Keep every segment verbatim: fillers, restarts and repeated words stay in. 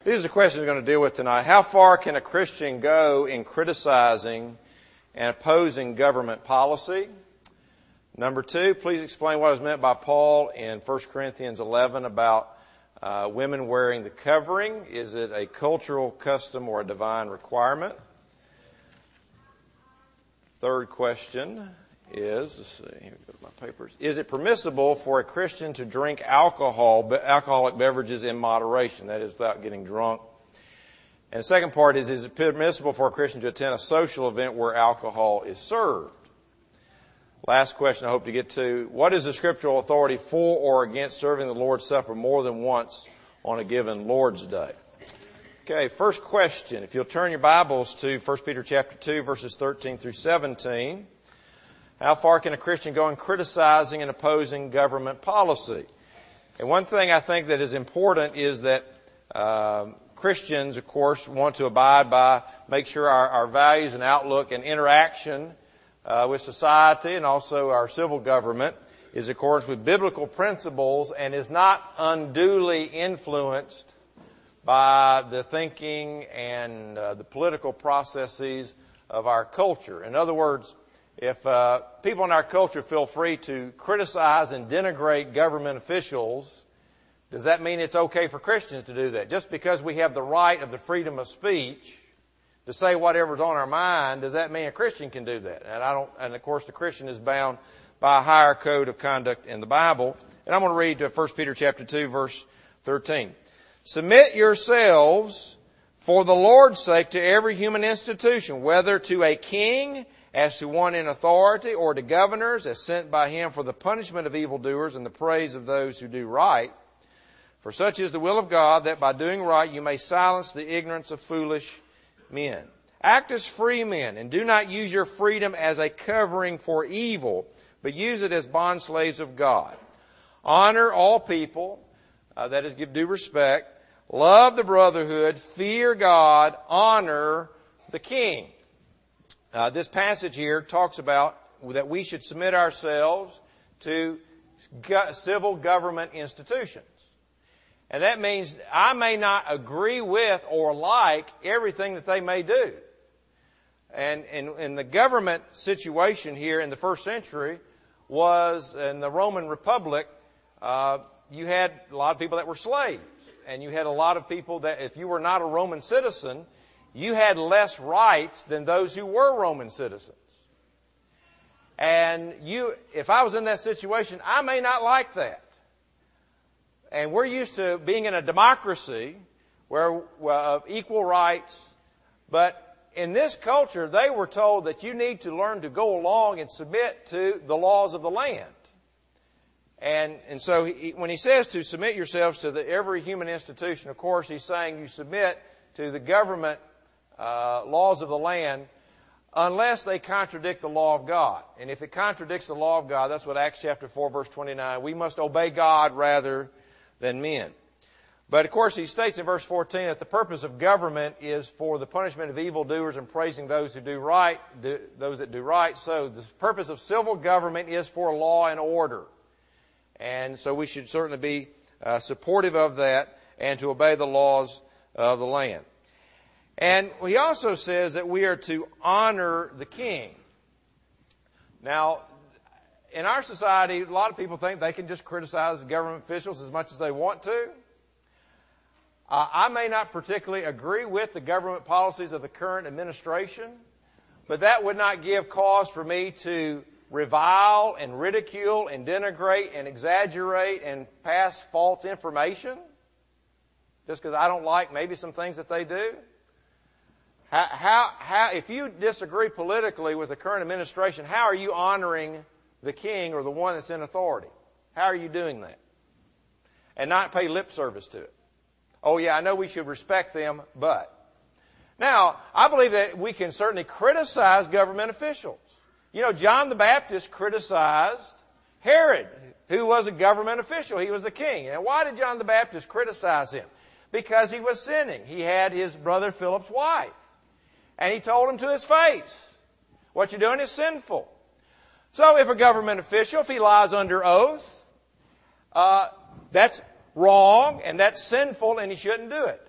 These are the questions we're going to deal with tonight. How far can a Christian go in criticizing and opposing government policy? Number two, please explain what is meant by Paul in First Corinthians eleven about uh, women wearing the covering. Is it a cultural custom or a divine requirement? Third question is, let's see, here we go to my papers. Is it permissible for a Christian to drink alcohol, alcoholic beverages in moderation? That is, without getting drunk. And the second part is, is it permissible for a Christian to attend a social event where alcohol is served? Last question I hope to get to. What is the scriptural authority for or against serving the Lord's Supper more than once on a given Lord's Day? Okay, first question. If you'll turn your Bibles to First Peter chapter two, verses thirteen through seventeen. How far can a Christian go in criticizing and opposing government policy? And one thing I think that is important is that uh, Christians, of course, want to abide by, make sure our, our values and outlook and interaction uh, with society and also our civil government is in accordance with biblical principles and is not unduly influenced by the thinking and uh, the political processes of our culture. In other words, if uh, people in our culture feel free to criticize and denigrate government officials, does that mean it's okay for Christians to do that? Just because we have the right of the freedom of speech to say whatever's on our mind, does that mean a Christian can do that? And I don't. And of course, the Christian is bound by a higher code of conduct in the Bible. And I'm going to read First Peter chapter two, verse thirteen. Submit yourselves for the Lord's sake to every human institution, whether to a king as to one in authority, or to governors as sent by him for the punishment of evildoers and the praise of those who do right. For such is the will of God, that by doing right you may silence the ignorance of foolish men. Act as free men, and do not use your freedom as a covering for evil, but use it as bondslaves of God. Honor all people, uh, that is, give due respect. Love the brotherhood, fear God, honor the king. Uh, this passage here talks about that we should submit ourselves to go- civil government institutions. And that means I may not agree with or like everything that they may do. And in, in the government situation here in the first century was in the Roman Republic, uh, you had a lot of people that were slaves. And you had a lot of people that if you were not a Roman citizen, you had less rights than those who were Roman citizens. And you, if I was in that situation, I may not like that. And we're used to being in a democracy where uh, of equal rights. But in this culture, they were told that you need to learn to go along and submit to the laws of the land. And, and so he, when he says to submit yourselves to the, every human institution, of course, he's saying you submit to the government Uh, laws of the land unless they contradict the law of God. And if it contradicts the law of God, that's what Acts chapter four verse twenty-nine, we must obey God rather than men. But of course he states in verse fourteen that the purpose of government is for the punishment of evildoers and praising those who do right, do, those that do right. So the purpose of civil government is for law and order. And so we should certainly be uh, supportive of that and to obey the laws of the land. And he also says that we are to honor the king. Now, in our society, a lot of people think they can just criticize government officials as much as they want to. Uh, I may not particularly agree with the government policies of the current administration, but that would not give cause for me to revile and ridicule and denigrate and exaggerate and pass false information just because I don't like maybe some things that they do. How, how, how, if you disagree politically with the current administration, how are you honoring the king or the one that's in authority? How are you doing that? And not pay lip service to it. Oh yeah, I know we should respect them, but. Now, I believe that we can certainly criticize government officials. You know, John the Baptist criticized Herod, who was a government official. He was the king. And why did John the Baptist criticize him? Because he was sinning. He had his brother Philip's wife. And he told him to his face, what you're doing is sinful. So if a government official, if he lies under oath, uh, that's wrong and that's sinful and he shouldn't do it.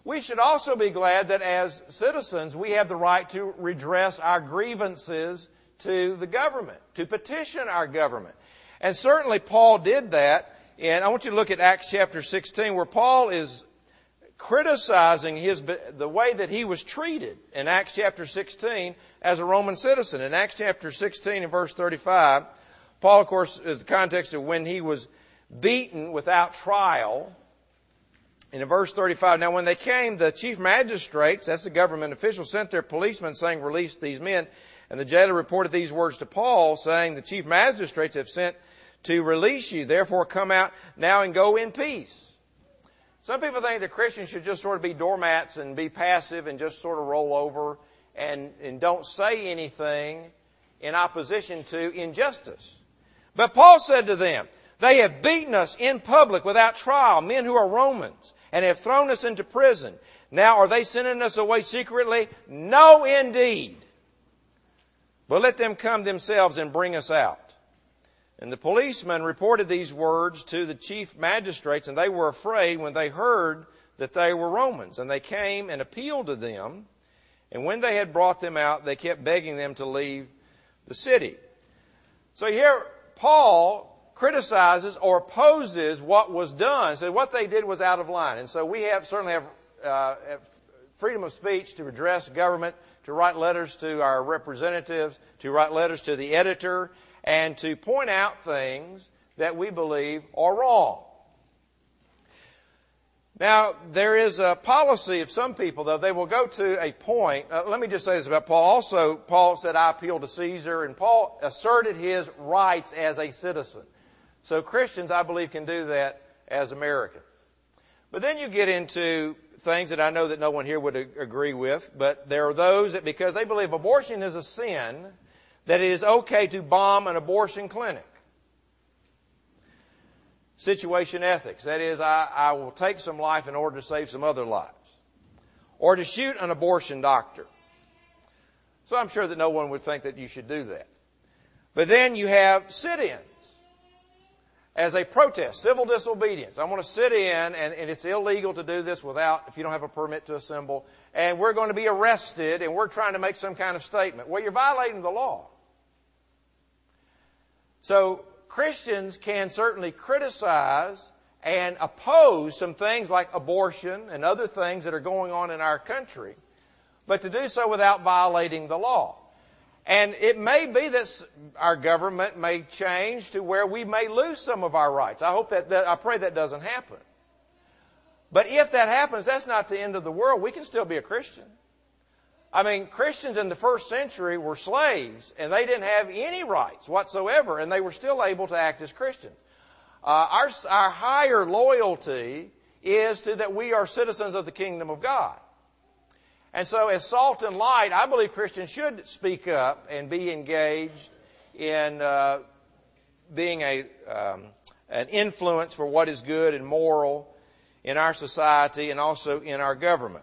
we should also be glad that as citizens we have the right to redress our grievances to the government, to petition our government. And certainly Paul did that. And I want you to look at Acts chapter sixteen, where Paul is criticizing his, the way that he was treated in Acts chapter sixteen as a Roman citizen. In Acts chapter sixteen and verse thirty-five, Paul, of course, is the context of when he was beaten without trial. And in verse thirty-five, now when they came, the chief magistrates, that's the government officials, sent their policemen saying, release these men. And the jailer reported these words to Paul, saying, the chief magistrates have sent to release you. Therefore come out now and go in peace. Some people think that Christians should just sort of be doormats and be passive and just sort of roll over and, and don't say anything in opposition to injustice. But Paul said to them, they have beaten us in public without trial, men who are Romans, and have thrown us into prison. Now are they sending us away secretly? No, indeed. But let them come themselves and bring us out. And the policemen reported these words to the chief magistrates, and they were afraid when they heard that they were Romans. And they came and appealed to them. And when they had brought them out, they kept begging them to leave the city. So here Paul criticizes or opposes what was done. So what they did was out of line. And so we have certainly have, uh, have freedom of speech to address government, to write letters to our representatives, to write letters to the editor, and to point out things that we believe are wrong. Now, there is a policy of some people, though. They will go to a point. Uh, let me just say this about Paul. Also, Paul said, I appeal to Caesar, and Paul asserted his rights as a citizen. So Christians, I believe, can do that as Americans. But then you get into things that I know that no one here would agree with, but there are those that, because they believe abortion is a sin, that it is okay to bomb an abortion clinic. Situation ethics. That is, I, I will take some life in order to save some other lives. Or to shoot an abortion doctor. So I'm sure that no one would think that you should do that. But then you have sit-ins as a protest, civil disobedience. I want to sit in, and, and it's illegal to do this without, if you don't have a permit to assemble, and we're going to be arrested, and we're trying to make some kind of statement. Well, you're violating the law. So Christians can certainly criticize and oppose some things like abortion and other things that are going on in our country, but to do so without violating the law. And it may be that our government may change to where we may lose some of our rights. I hope that, that I pray that doesn't happen. But if that happens, that's not the end of the world. We can still be a Christian. I mean, Christians in the first century were slaves, and they didn't have any rights whatsoever, and they were still able to act as Christians. Uh, our, our higher loyalty is to that we are citizens of the kingdom of God. And so as salt and light, I believe Christians should speak up and be engaged in uh, being a um, an influence for what is good and moral in our society and also in our government.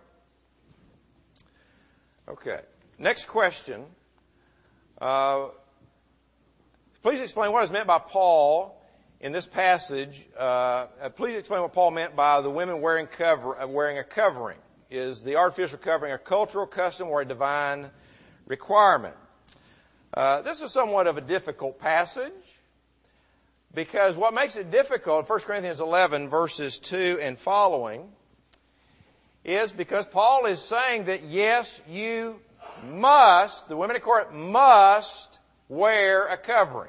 Okay. Next question. Uh, please explain what is meant by Paul in this passage. Uh, please explain what Paul meant by the women wearing cover, uh, wearing a covering. Is the artificial covering a cultural custom or a divine requirement? Uh, this is somewhat of a difficult passage because what makes it difficult, First Corinthians eleven verses two and following, is because Paul is saying that yes, you must, the women of Corinth must wear a covering.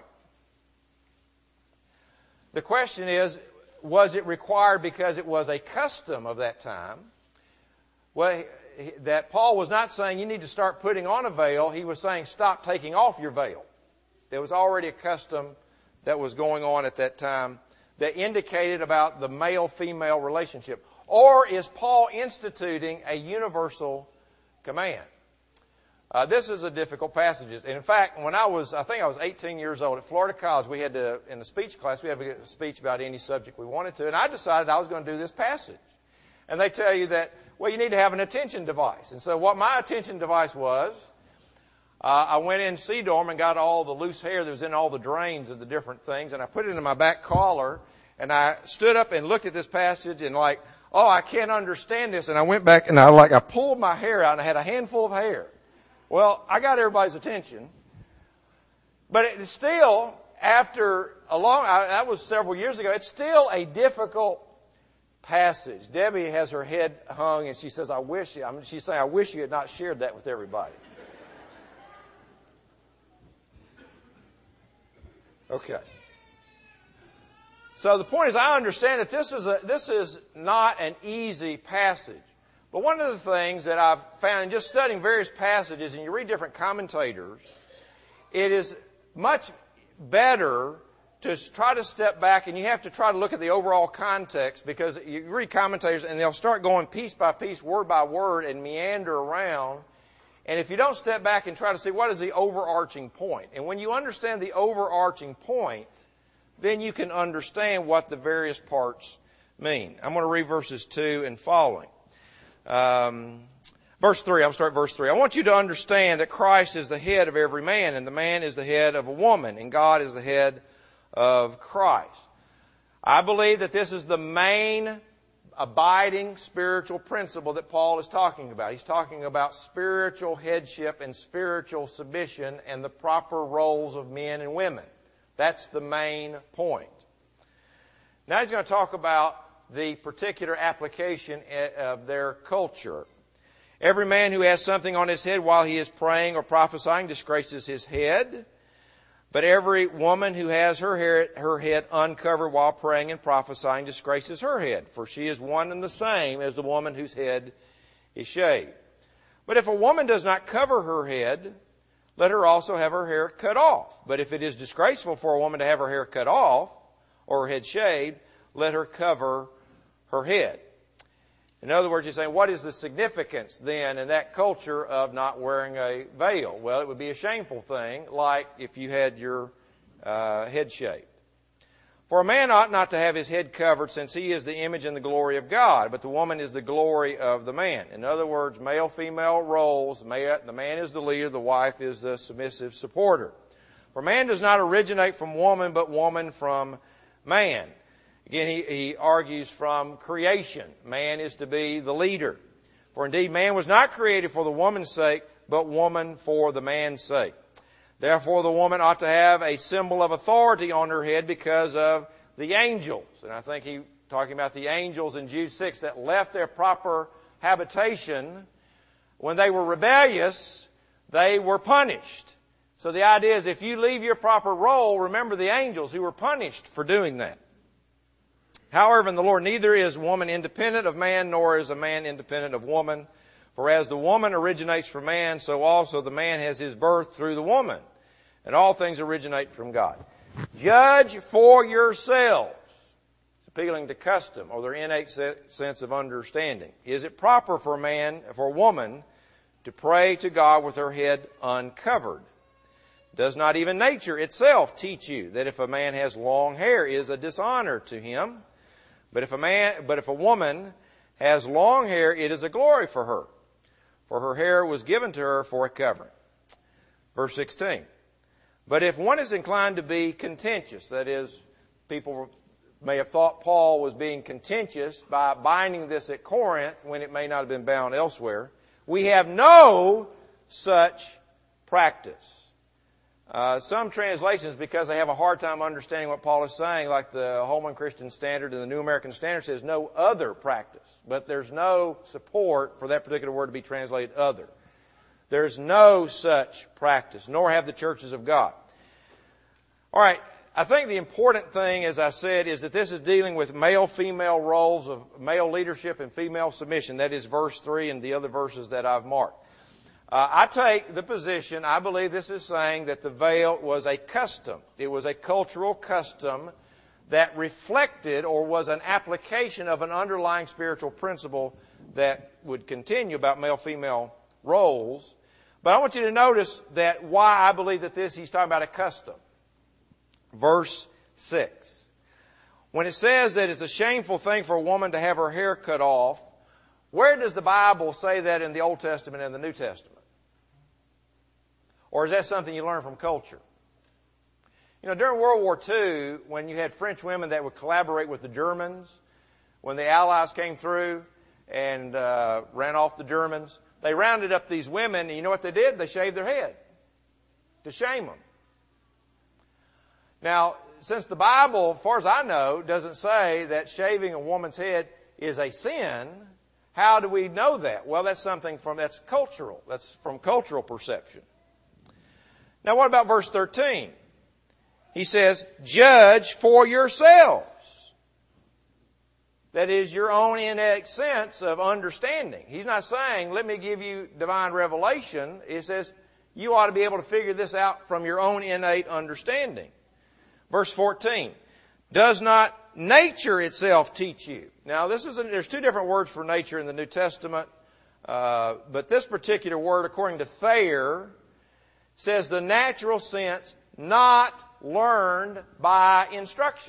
The question is, was it required because it was a custom of that time? Well, that Paul was not saying you need to start putting on a veil. He was saying stop taking off your veil. There was already a custom that was going on at that time that indicated about the male-female relationship. Or is Paul instituting a universal command? Uh, this is a difficult passage. And in fact, when I was, I think I was eighteen years old at Florida College, we had to, in the speech class, we had to get a speech about any subject we wanted to. And I decided I was going to do this passage. And they tell you that, well, you need to have an attention device. And so what my attention device was, uh, I went in C-dorm and got all the loose hair that was in all the drains of the different things, and I put it in my back collar, and I stood up and looked at this passage, and like oh, I can't understand this. And I went back and I like, I pulled my hair out and I had a handful of hair. Well, I got everybody's attention. But it's still, after a long, I, that was several years ago, it's still a difficult passage. Debbie has her head hung and she says, I wish, I mean, she's saying, I wish you had not shared that with everybody. Okay. So the point is, I understand that this is a, this is not an easy passage. But one of the things that I've found in just studying various passages, and you read different commentators, it is much better to try to step back, and you have to try to look at the overall context, because you read commentators and they'll start going piece by piece, word by word, and meander around. And if you don't step back and try to see what is the overarching point, and when you understand the overarching point, then you can understand what the various parts mean. I'm going to read verses two and following. Um, verse three, I'll start verse three. I want you to understand that Christ is the head of every man, and the man is the head of a woman, and God is the head of Christ. I believe that this is the main abiding spiritual principle that Paul is talking about. He's talking about spiritual headship and spiritual submission and the proper roles of men and women. That's the main point. Now he's going to talk about the particular application of their culture. Every man who has something on his head while he is praying or prophesying disgraces his head. But every woman who has her hair, her head uncovered while praying and prophesying disgraces her head, for she is one and the same as the woman whose head is shaved. But if a woman does not cover her head, let her also have her hair cut off. But if it is disgraceful for a woman to have her hair cut off or her head shaved, let her cover her head. In other words, he's saying, what is the significance then in that culture of not wearing a veil? Well, it would be a shameful thing, like if you had your uh, head shaved. For a man ought not to have his head covered, since he is the image and the glory of God, but the woman is the glory of the man. In other words, male-female roles, the man is the leader, the wife is the submissive supporter. For man does not originate from woman, but woman from man. Again, he, he argues from creation. Man is to be the leader. For indeed, man was not created for the woman's sake, but woman for the man's sake. Therefore, the woman ought to have a symbol of authority on her head because of the angels. And I think he's talking about the angels in Jude six that left their proper habitation. When they were rebellious, they were punished. So the idea is if you leave your proper role, remember the angels who were punished for doing that. However, in the Lord, neither is woman independent of man, nor is a man independent of woman. For as the woman originates from man, so also the man has his birth through the woman. And all things originate from God. Judge for yourselves. It's appealing to custom or their innate sense of understanding. Is it proper for a man, for a woman, to pray to God with her head uncovered? Does not even nature itself teach you that if a man has long hair, it is a dishonor to him? But if a man, but if a woman has long hair, it is a glory for her, for her hair was given to her for a covering. Verse sixteen. But if one is inclined to be contentious, that is, people may have thought Paul was being contentious by binding this at Corinth when it may not have been bound elsewhere, we have no such practice. Uh, some translations, because they have a hard time understanding what Paul is saying, like the Holman Christian Standard and the New American Standard says no other practice. But there's no support for that particular word to be translated other. There's no such practice, nor have the churches of God. All right, I think the important thing, as I said, is that this is dealing with male-female roles of male leadership and female submission. That is verse three and the other verses that I've marked. Uh, I take the position, I believe this is saying that the veil was a custom. It was a cultural custom that reflected or was an application of an underlying spiritual principle that would continue about male-female roles. But I want you to notice that why I believe that this, he's talking about a custom. Verse six. When it says that it's a shameful thing for a woman to have her hair cut off, where does the Bible say that in the Old Testament and the New Testament? Or is that something you learn from culture? You know, during World War Two, when you had French women that would collaborate with the Germans, when the Allies came through and uh, ran off the Germans, they rounded up these women, and you know what they did? They shaved their head to shame them. Now, since the Bible, as far as I know, doesn't say that shaving a woman's head is a sin, how do we know that? Well, that's something from, that's cultural. That's from cultural perception. Now, what about verse thirteen? He says, judge for yourselves. That is your own innate sense of understanding. He's not saying, let me give you divine revelation. He says, you ought to be able to figure this out from your own innate understanding. Verse fourteen, does not nature itself teach you? Now, this is a, there's two different words for nature in the New Testament, uh, but this particular word, according to Thayer, says the natural sense not learned by instruction.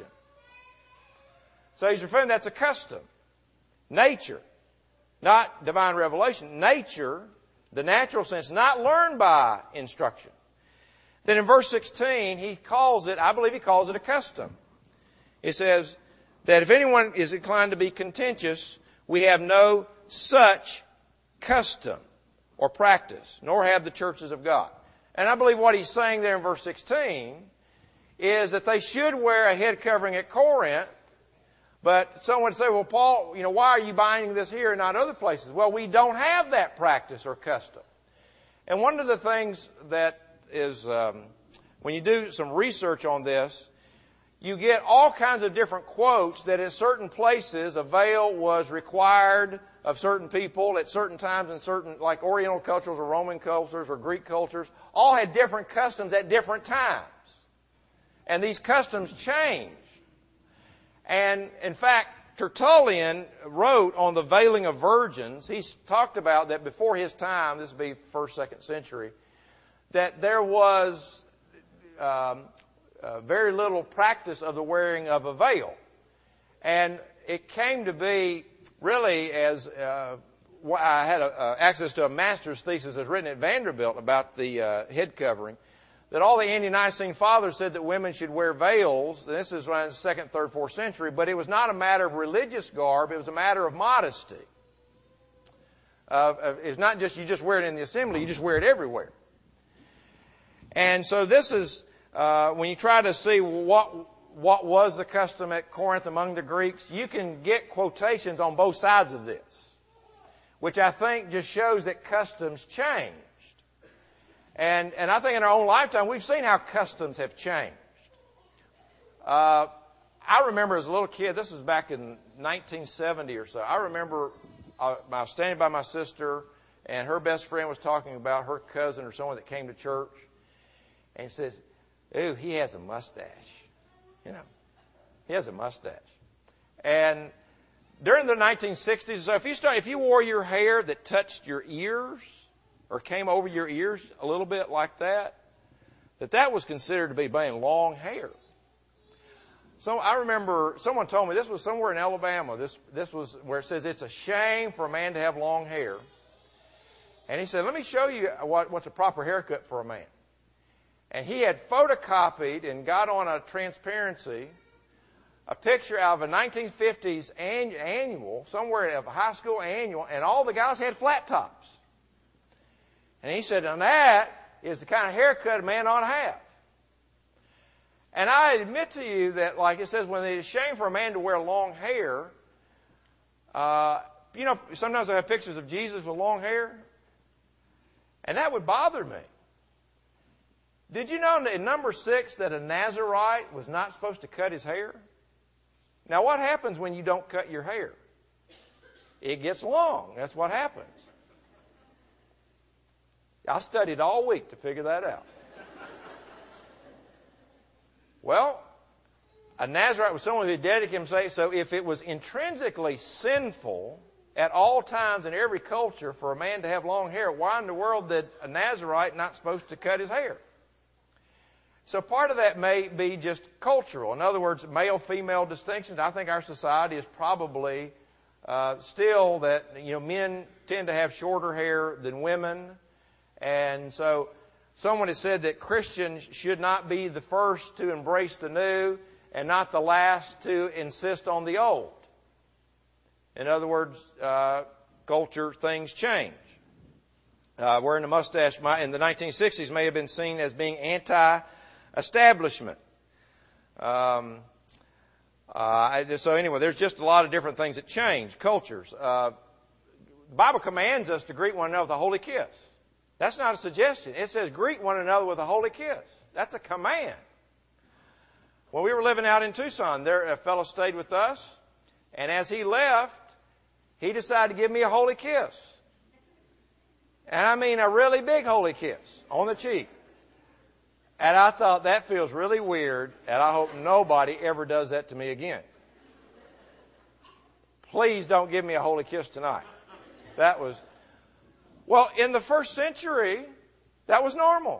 So he's referring that's a custom. Nature, not divine revelation. Nature, the natural sense, not learned by instruction. Then in verse sixteen, he calls it, I believe he calls it a custom. He says that if anyone is inclined to be contentious, we have no such custom or practice, nor have the churches of God. And I believe what he's saying there in verse sixteen is that they should wear a head covering at Corinth. But someone would say, well, Paul, you know, why are you binding this here and not other places? Well, we don't have that practice or custom. And one of the things that is, um, when you do some research on this, you get all kinds of different quotes that at certain places a veil was required of certain people at certain times in certain, like Oriental cultures or Roman cultures or Greek cultures, all had different customs at different times. And these customs changed. And in fact, Tertullian wrote on the veiling of virgins, he talked about that before his time, this would be first, second century, that there was um, uh, very little practice of the wearing of a veil. And it came to be really as, uh, I had a, uh, access to a master's thesis that's written at Vanderbilt about the uh, head covering, that all the Ante-Nicene fathers said that women should wear veils. This is around the second, third, fourth century, but it was not a matter of religious garb, it was a matter of modesty. Uh, it's not just you just wear it in the assembly, you just wear it everywhere. And so this is, uh, when you try to see what, what was the custom at Corinth among the Greeks, you can get quotations on both sides of this, which I think just shows that customs changed. And, and I think in our own lifetime, we've seen how customs have changed. Uh, I remember as a little kid, this was back in nineteen seventy or so, I remember uh, I was standing by my sister, and her best friend was talking about her cousin or someone that came to church. And he says, ooh, he has a mustache. You know, he has a mustache. And during the nineteen sixties, so if you start, if you wore your hair that touched your ears, or came over your ears a little bit like that, that that was considered to be being long hair. So I remember someone told me this was somewhere in Alabama. This this was where it says it's a shame for a man to have long hair. And he said, let me show you what, what's a proper haircut for a man. And he had photocopied and got on a transparency a picture out of a nineteen fifties annual, somewhere of a high school annual, and all the guys had flat tops. And he said, and that is the kind of haircut a man ought to have. And I admit to you that, like it says, when it is shame for a man to wear long hair, uh, you know, sometimes I have pictures of Jesus with long hair, and that would bother me. Did you know in number six that a Nazirite was not supposed to cut his hair? Now, what happens when you don't cut your hair? It gets long. That's what happens. I studied all week to figure that out. Well, a Nazirite was someone who dedicated himself. So if it was intrinsically sinful at all times in every culture for a man to have long hair, why in the world did a Nazirite not supposed to cut his hair? So part of that may be just cultural. In other words, male-female distinctions. I think our society is probably uh, still that, you know, men tend to have shorter hair than women. And so someone has said that Christians should not be the first to embrace the new and not the last to insist on the old. In other words, uh, culture, things change. Uh, wearing a mustache might, in the nineteen sixties may have been seen as being anti-establishment. Um, uh, so anyway, there's just a lot of different things that change, cultures. Uh, the Bible commands us to greet one another with a holy kiss. That's not a suggestion. It says greet one another with a holy kiss. That's a command. When we were living out in Tucson, there a fellow stayed with us, and as he left, he decided to give me a holy kiss. And I mean a really big holy kiss on the cheek. And I thought, that feels really weird, and I hope nobody ever does that to me again. Please don't give me a holy kiss tonight. That was, well, in the first century, that was normal.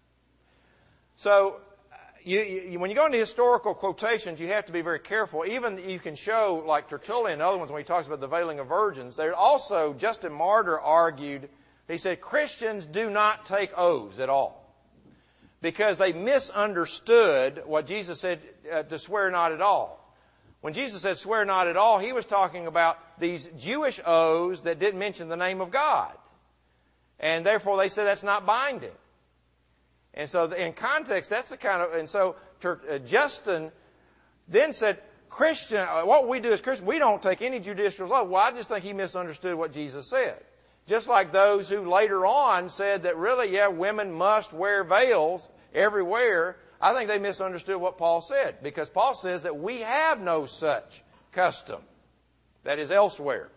So, you, you, when you go into historical quotations, you have to be very careful. Even you can show, like Tertullian and other ones, when he talks about the veiling of virgins, there also, Justin Martyr argued, he said, Christians do not take oaths at all. Because they misunderstood what Jesus said uh, to swear not at all. When Jesus said swear not at all, he was talking about these Jewish oaths that didn't mention the name of God. And therefore they said that's not binding. And so in context, that's the kind of, and so uh, Justin then said, Christian, uh, what we do as Christians, we don't take any judicial oath. Well, I just think he misunderstood what Jesus said. Just like those who later on said that really, yeah, women must wear veils everywhere. I think they misunderstood what Paul said. Because Paul says that we have no such custom. That is elsewhere.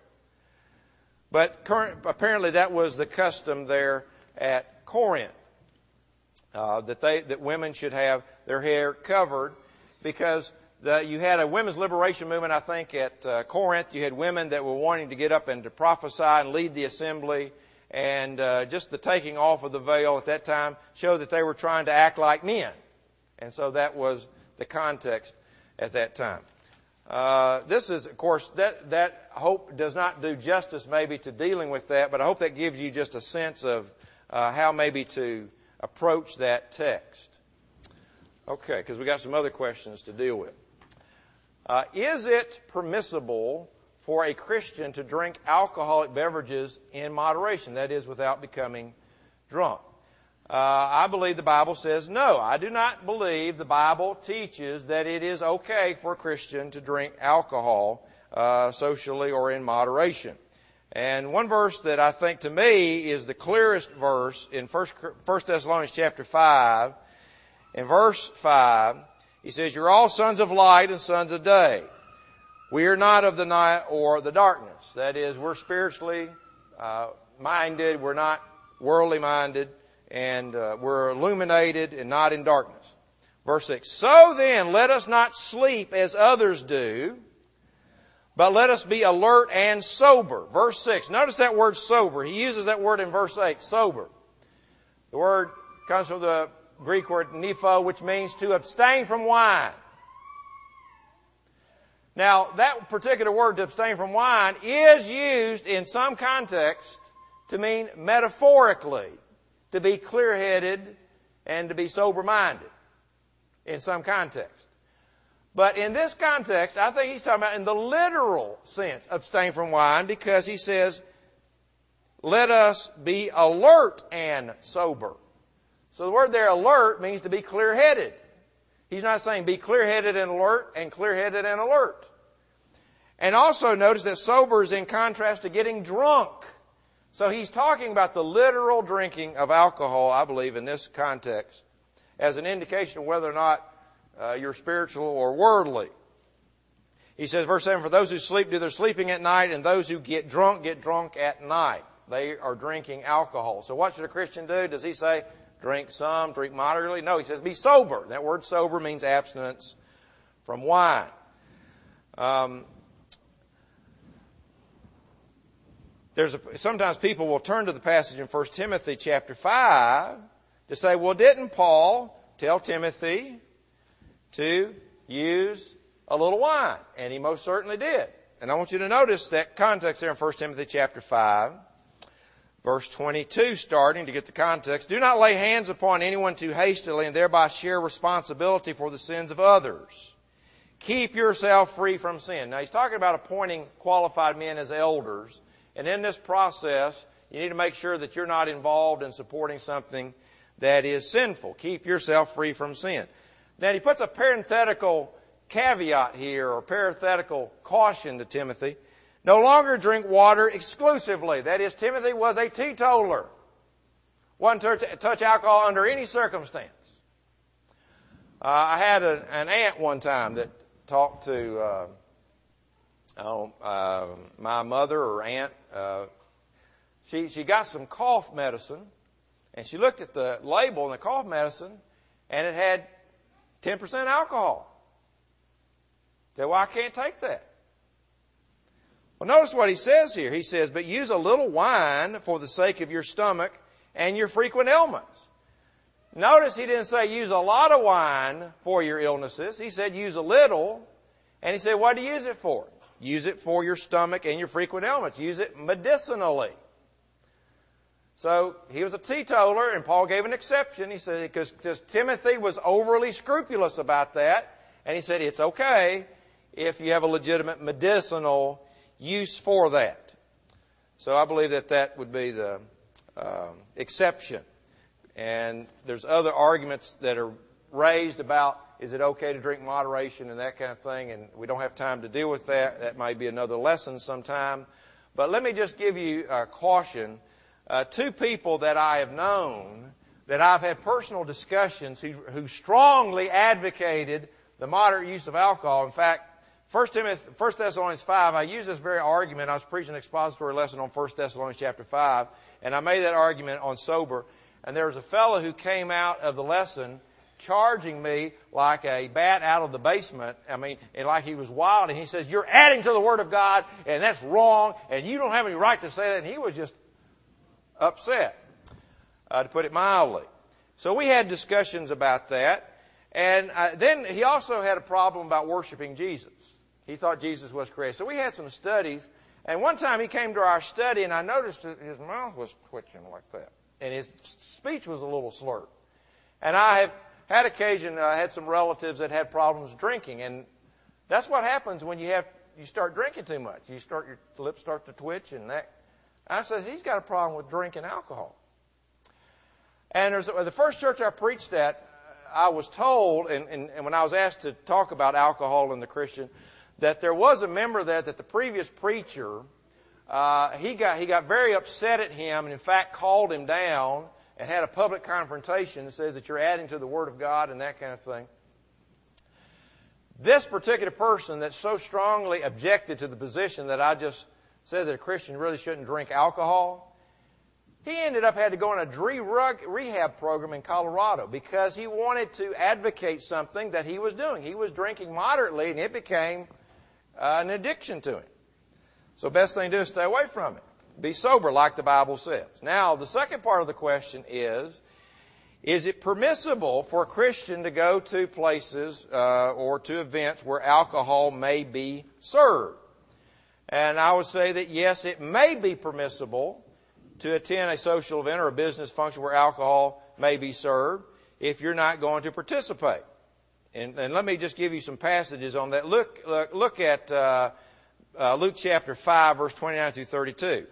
But current, apparently that was the custom there at Corinth. Uh, that they, that women should have their hair covered. Because The, you had a women's liberation movement, I think, at uh, Corinth. You had women that were wanting to get up and to prophesy and lead the assembly. And uh, just the taking off of the veil at that time showed that they were trying to act like men. And so that was the context at that time. Uh, this is, of course, that, that hope does not do justice maybe to dealing with that, but I hope that gives you just a sense of uh, how maybe to approach that text. Okay, because we got some other questions to deal with. Uh, is it permissible for a Christian to drink alcoholic beverages in moderation? That is, without becoming drunk. Uh, I believe the Bible says no. I do not believe the Bible teaches that it is okay for a Christian to drink alcohol uh, socially or in moderation. And one verse that I think to me is the clearest verse in First Thessalonians chapter five. In verse five, he says, you're all sons of light and sons of day. We are not of the night or the darkness. That is, we're spiritually uh, minded. We're not worldly minded. And uh, we're illuminated and not in darkness. Verse six, so then let us not sleep as others do, but let us be alert and sober. Verse six, notice that word sober. He uses that word in verse eight, sober. The word comes from the Greek word nepho, which means to abstain from wine. Now, that particular word, to abstain from wine, is used in some context to mean metaphorically, to be clear-headed and to be sober-minded in some context. But in this context, I think he's talking about in the literal sense, abstain from wine, because he says, let us be alert and sober. So the word there, alert, means to be clear-headed. He's not saying be clear-headed and alert and clear-headed and alert. And also notice that sober is in contrast to getting drunk. So he's talking about the literal drinking of alcohol, I believe, in this context, as an indication of whether or not uh, you're spiritual or worldly. He says, verse seven, for those who sleep do their sleeping at night, and those who get drunk get drunk at night. They are drinking alcohol. So what should a Christian do? Does he say, drink some, drink moderately? No, he says be sober. That word sober means abstinence from wine. Um, there's a, sometimes people will turn to the passage in First Timothy chapter five to say, well, didn't Paul tell Timothy to use a little wine? And he most certainly did. And I want you to notice that context there in First Timothy chapter five. Verse twenty-two, starting to get the context. Do not lay hands upon anyone too hastily and thereby share responsibility for the sins of others. keep yourself free from sin. Now, he's talking about appointing qualified men as elders. And in this process, you need to make sure that you're not involved in supporting something that is sinful. Keep yourself free from sin. Now, he puts a parenthetical caveat here, or parenthetical caution to Timothy. No longer drink water exclusively. That is, Timothy was a teetotaler. Wasn't to touch alcohol under any circumstance. Uh, I had a, an aunt one time that talked to uh, oh, uh, my mother or aunt. Uh, she she got some cough medicine, and she looked at the label on the cough medicine, and it had ten percent alcohol. Said, well, I can't take that. Well, notice what he says here. He says, but use a little wine for the sake of your stomach and your frequent ailments. Notice he didn't say use a lot of wine for your illnesses. He said use a little. And he said, what do you use it for? Use it for your stomach and your frequent ailments. Use it medicinally. So he was a teetotaler, and Paul gave an exception. He said, because, because Timothy was overly scrupulous about that. And he said, it's okay if you have a legitimate medicinal use for that. So I believe that that would be the um, exception. And there's other arguments that are raised about, is it okay to drink moderation and that kind of thing? And we don't have time to deal with that. That might be another lesson sometime. But let me just give you a caution. Uh, two people that I have known, that I've had personal discussions, who, who strongly advocated the moderate use of alcohol. In fact, First Timothy, First Thessalonians five, I used this very argument. I was preaching an expository lesson on First Thessalonians chapter five, and I made that argument on sober. And there was a fellow who came out of the lesson charging me like a bat out of the basement. I mean, and like he was wild. And he says, you're adding to the Word of God, and that's wrong, and you don't have any right to say that. And he was just upset, uh, to put it mildly. So we had discussions about that. And uh, then he also had a problem about worshiping Jesus. He thought Jesus was created. So we had some studies. And one time he came to our study, and I noticed that his mouth was twitching like that. And his speech was a little slurred. And I have had occasion, I uh, had some relatives that had problems drinking. And that's what happens when you have, you start drinking too much. You start, your lips start to twitch and that. I said, he's got a problem with drinking alcohol. And there's, the first church I preached at, I was told, and, and, and when I was asked to talk about alcohol in the Christian, that there was a member there that the previous preacher, uh, he got, he got very upset at him and in fact called him down and had a public confrontation that says that you're adding to the Word of God and that kind of thing. This particular person that so strongly objected to the position that I just said that a Christian really shouldn't drink alcohol, he ended up had to go on a rehab program in Colorado because he wanted to advocate something that he was doing. He was drinking moderately and it became uh, an addiction to him. So best thing to do is stay away from it. Be sober like the Bible says. Now, the second part of the question is, is it permissible for a Christian to go to places uh, or to events where alcohol may be served? And I would say that yes, it may be permissible to attend a social event or a business function where alcohol may be served if you're not going to participate. And, and let me just give you some passages on that. Look, look, look at uh, uh, Luke chapter five, verse twenty-nine through thirty-two.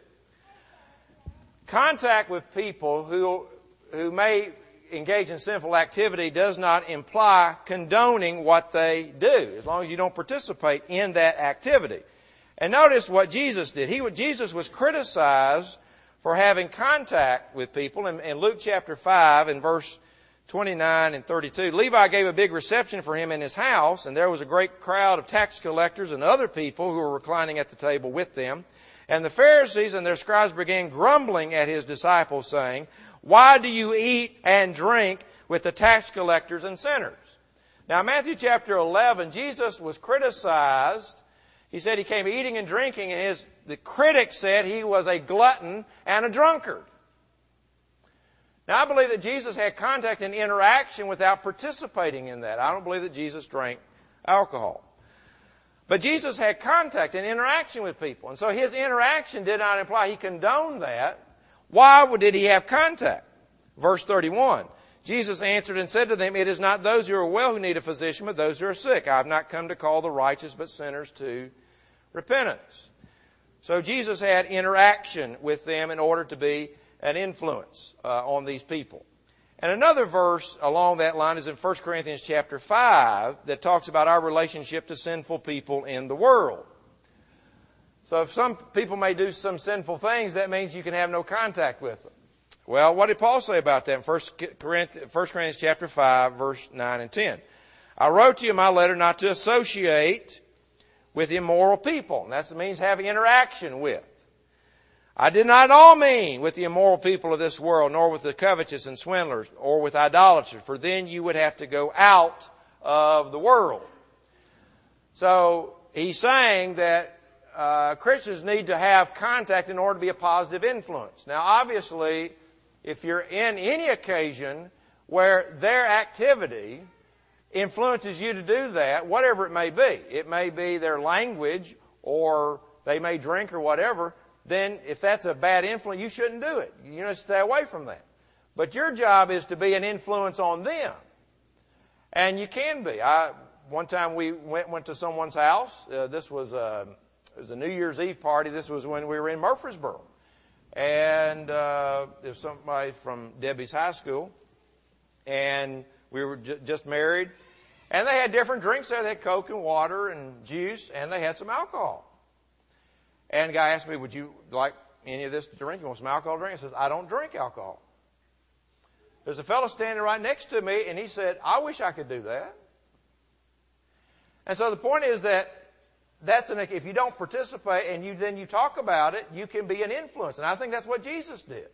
Contact with people who who may engage in sinful activity does not imply condoning what they do, as long as you don't participate in that activity. And notice what Jesus did. He, Jesus was criticized for having contact with people. In, in Luke chapter five, in verse twenty-nine and thirty-two, Levi gave a big reception for him in his house, and there was a great crowd of tax collectors and other people who were reclining at the table with them. And the Pharisees and their scribes began grumbling at his disciples, saying, why do you eat and drink with the tax collectors and sinners? Now, Matthew chapter eleven, Jesus was criticized. He said he came eating and drinking, and his, the critics said he was a glutton and a drunkard. Now, I believe that Jesus had contact and interaction without participating in that. I don't believe that Jesus drank alcohol. But Jesus had contact and interaction with people. And so his interaction did not imply he condoned that. Why did he have contact? Verse thirty-one. Jesus answered and said to them, "It is not those who are well who need a physician, but those who are sick. I have not come to call the righteous, but sinners to repentance." So Jesus had interaction with them in order to be an influence uh, on these people. And another verse along that line is in First Corinthians chapter five that talks about our relationship to sinful people in the world. So if some people may do some sinful things, that means you can have no contact with them. Well, what did Paul say about that in First Corinthians chapter five, verse nine and ten? "I wrote to you in my letter not to associate with immoral people." And that means having interaction with. "I did not at all mean with the immoral people of this world, nor with the covetous and swindlers, or with idolaters, for then you would have to go out of the world." So he's saying that uh, Christians need to have contact in order to be a positive influence. Now, obviously, if you're in any occasion where their activity influences you to do that, whatever it may be, it may be their language or they may drink or whatever, then if that's a bad influence, you shouldn't do it. You know, stay away from that. But your job is to be an influence on them. And you can be. I, one time we went, went to someone's house. Uh, this was a, it was a New Year's Eve party. This was when we were in Murfreesboro. And uh, there was somebody from Debbie's high school. And we were j- just married. And they had different drinks there. They had Coke and water and juice. And they had some alcohol. And the guy asked me, "Would you like any of this to drink? You want some alcohol to drink?" I says, "I don't drink alcohol." There's a fellow standing right next to me, and he said, "I wish I could do that." And so the point is that that's an, if you don't participate and you then you talk about it, you can be an influence. And I think that's what Jesus did,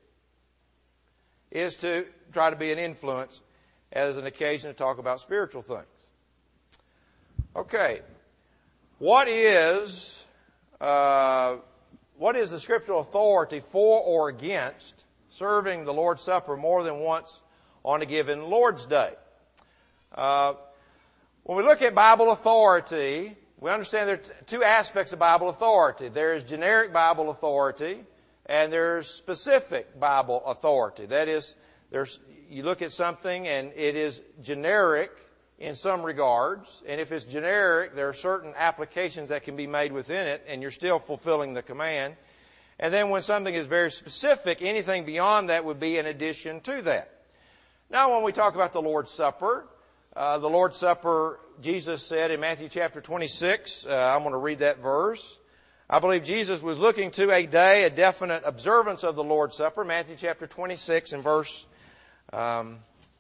is to try to be an influence as an occasion to talk about spiritual things. Okay. What is... Uh, what is the scriptural authority for or against serving the Lord's Supper more than once on a given Lord's Day? Uh, when we look at Bible authority, we understand there are two aspects of Bible authority. There is generic Bible authority and there's specific Bible authority. That is, there's, you look at something and it is generic in some regards, and if it's generic, there are certain applications that can be made within it, and you're still fulfilling the command. And then when something is very specific, anything beyond that would be an addition to that. Now, when we talk about the Lord's Supper, uh, the Lord's Supper, Jesus said in Matthew chapter twenty-six, uh, I'm going to read that verse. I believe Jesus was looking to a day, a definite observance of the Lord's Supper. Matthew chapter twenty-six and verse um,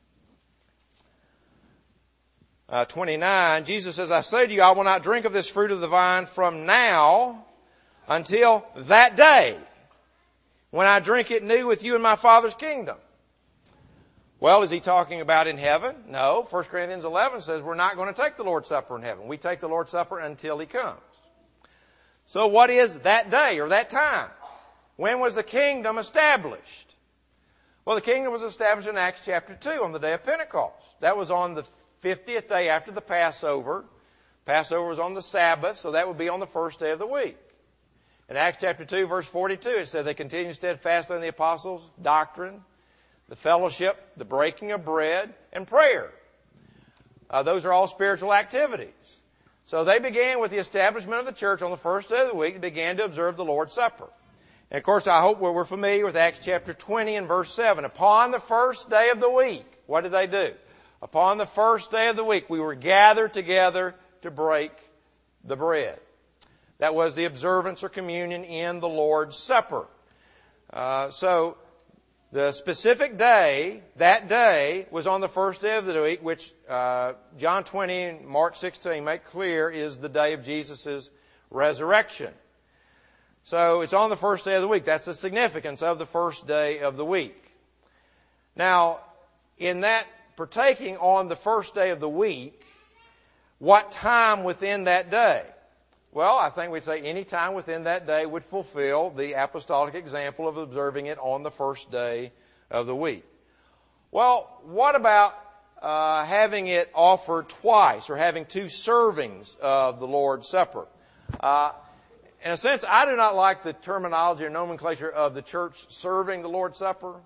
Uh, twenty-nine, Jesus says, "I say to you, I will not drink of this fruit of the vine from now until that day when I drink it new with you in my Father's kingdom." Well, is he talking about in heaven? No. First Corinthians eleven says we're not going to take the Lord's Supper in heaven. We take the Lord's Supper until he comes. So what is that day or that time? When was the kingdom established? Well, the kingdom was established in Acts chapter two on the day of Pentecost. That was on the fiftieth day after the Passover. Passover was on the Sabbath, so that would be on the first day of the week. In Acts chapter two, verse forty-two, it said they continued steadfastly in the apostles' doctrine, the fellowship, the breaking of bread, and prayer. Uh, those are all spiritual activities. So they began with the establishment of the church on the first day of the week and began to observe the Lord's Supper. And of course, I hope we're familiar with Acts chapter twenty and verse seven. Upon the first day of the week, what did they do? Upon the first day of the week, we were gathered together to break the bread. That was the observance or communion in the Lord's Supper. Uh, so, the specific day, that day, was on the first day of the week, which uh, John twenty and Mark sixteen make clear is the day of Jesus' resurrection. So, it's on the first day of the week. That's the significance of the first day of the week. Now, in that partaking on the first day of the week, what time within that day? Well, I think we'd say any time within that day would fulfill the apostolic example of observing it on the first day of the week. Well, what about uh, having it offered twice or having two servings of the Lord's Supper? Uh, in a sense, I do not like the terminology or nomenclature of the church serving the Lord's Supper.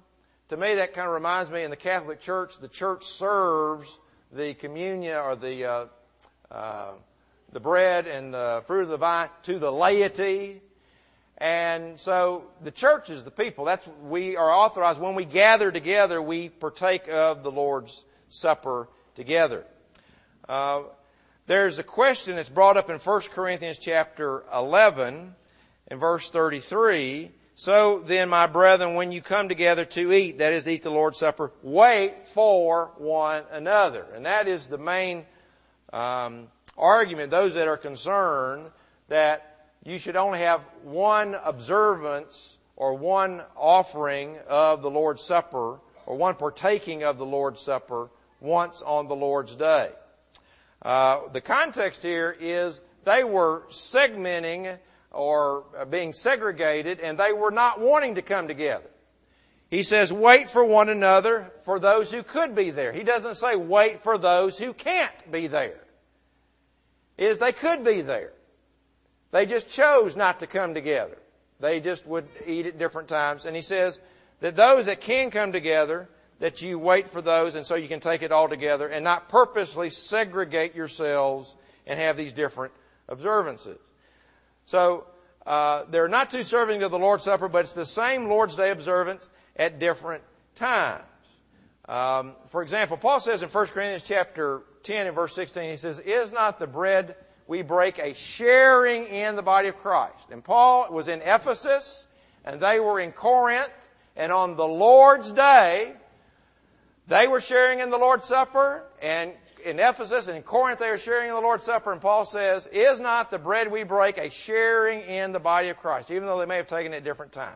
to me, that kind of reminds me in the Catholic Church, the church serves the communion or the uh, uh, the bread and the fruit of the vine to the laity. And so the church is the people. That's we are authorized when we gather together, we partake of the Lord's Supper together. Uh, there's a question that's brought up in First Corinthians chapter eleven in verse thirty-three. So then, my brethren, when you come together to eat, that is to eat the Lord's Supper, wait for one another. And that is the main um, argument, those that are concerned that you should only have one observance or one offering of the Lord's Supper or one partaking of the Lord's Supper once on the Lord's Day. Uh, the context here is they were segmenting or being segregated, and they were not wanting to come together. He says, wait for one another for those who could be there. He doesn't say wait for those who can't be there. It is they could be there. They just chose not to come together. They just would eat at different times. And he says that those that can come together, that you wait for those, and so you can take it all together and not purposely segregate yourselves and have these different observances. So, uh, there are not two servings of the Lord's Supper, but it's the same Lord's Day observance at different times. Um, for example, Paul says in First Corinthians chapter ten and verse sixteen, he says, is not the bread we break a sharing in the body of Christ? And Paul was in Ephesus, and they were in Corinth, and on the Lord's Day, they were sharing in the Lord's Supper, and in Ephesus and in Corinth, they were sharing in the Lord's Supper, and Paul says, is not the bread we break a sharing in the body of Christ, even though they may have taken it at different times.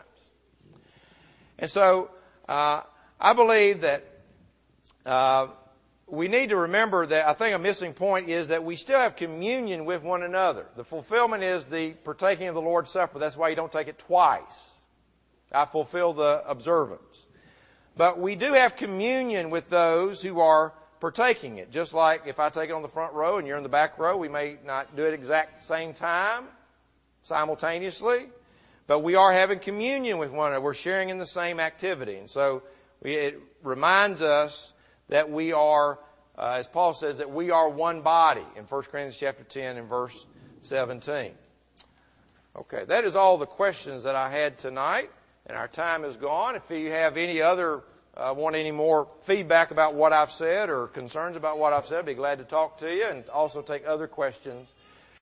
And so, uh, I believe that uh, we need to remember that I think a missing point is that we still have communion with one another. The fulfillment is the partaking of the Lord's Supper. That's why you don't take it twice. I fulfill the observance. But we do have communion with those who are partaking it. Just like if I take it on the front row and you're in the back row, we may not do it exact same time, simultaneously, but we are having communion with one another. We're sharing in the same activity. And so we, it reminds us that we are, uh, as Paul says, that we are one body in First Corinthians chapter ten and verse seventeen. Okay, that is all the questions that I had tonight, and our time is gone. If you have any other Uh, want any more feedback about what I've said or concerns about what I've said, I'd be glad to talk to you and also take other questions